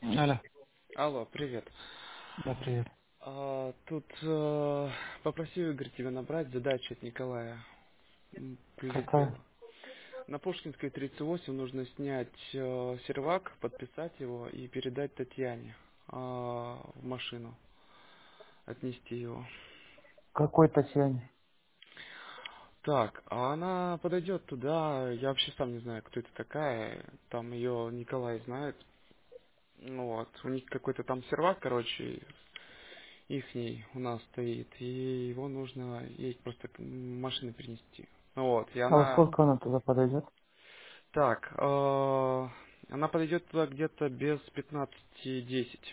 Алло, Алло, привет. да, привет. Тут попросил Игорь тебя набрать задачу от Николая. Какая? Прилетела. На Пушкинской 38 нужно снять сервак, подписать его и передать Татьяне в машину, отнести его. Какой Татьяне? Так, а она подойдет туда, я вообще сам не знаю, кто это такая, там ее Николай знает. Ну вот, у них какой-то там сервак, короче, ихний у нас стоит, и его нужно ей просто машины принести. Вот, и А во она... сколько она туда подойдет? Так, она подойдет туда где-то без 15:10.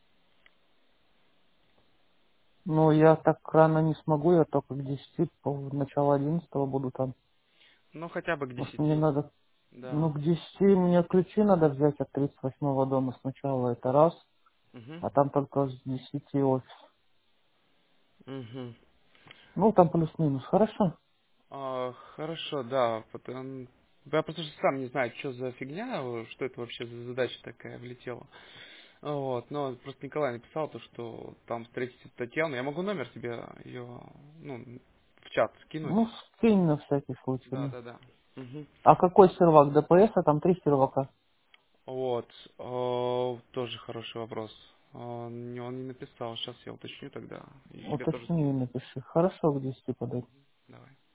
Ну, я так рано не смогу, я только к 10, начало 11 буду там. Ну, хотя бы к Может, мне 10. надо, ну, Да. к 10 мне ключи надо взять от 38-го дома сначала, это раз, Угу. а там только с 10 офис. Угу. Ну, там плюс-минус, хорошо? Хорошо, да. Я просто что сам не знаю, что за фигня, что это вообще за задача такая влетела. Вот, но просто Николай написал то, что там встретите Татьяну. Я могу номер тебе ее, ну, в чат скинуть. Ну, скинь на всякий случай, Да, ну. да, да. Мгм. А какой сервак ДПС, а там 3 сервака? Вот, тоже хороший вопрос. Он не написал, сейчас я уточню тогда. И тебе тоже Уточни и скину. напиши. Хорошо, к 10 подойти. Давай.